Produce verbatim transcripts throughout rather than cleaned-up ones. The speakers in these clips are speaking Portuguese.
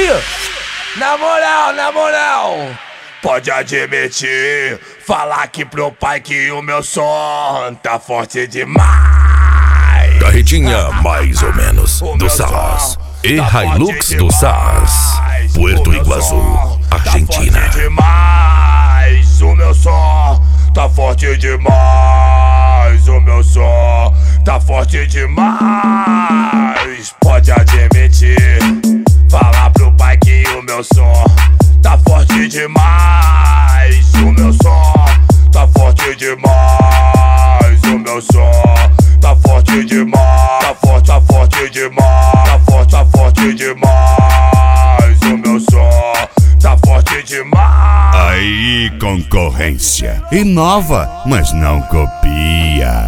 aí, na moral, na moral, pode admitir, falar aqui pro pai que o meu som tá forte demais. Carretinha mais ou menos do SARS e Hilux do SARS, Puerto Iguaçu, Argentina. Tá forte demais, o meu som tá forte demais, o meu som tá forte demais. Pode admitir, falar pro pai que o meu som tá forte demais, o meu som tá forte demais, o meu som tá forte demais, tá forte, tá forte demais, tá forte, tá forte demais, o meu som tá forte demais. Aí, concorrência. Inova, mas não copia.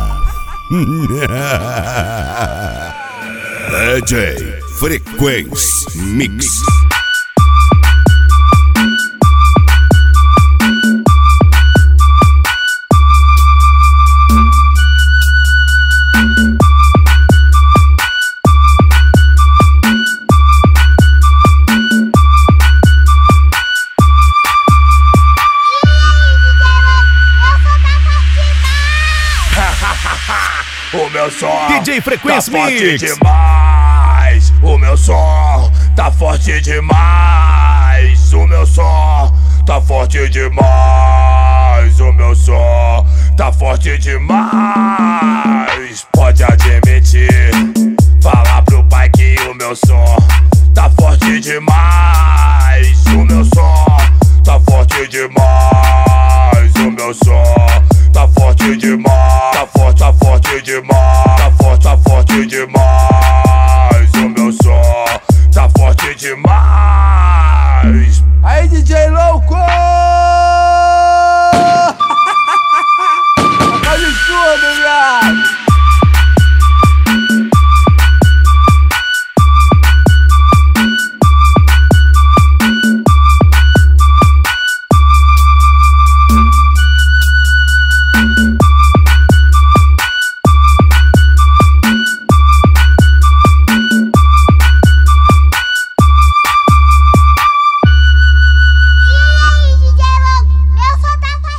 D J Frequência Mix. O meu som D J Frequência tá forte Mix. demais. O meu som tá forte demais. O meu som tá forte demais. O meu som tá forte demais. Pode admitir, falar pro pai que o meu som tá forte demais. O meu som tá forte demais. O meu som tá forte demais. Tá forte, tá forte demais. Tá forte, tá forte demais.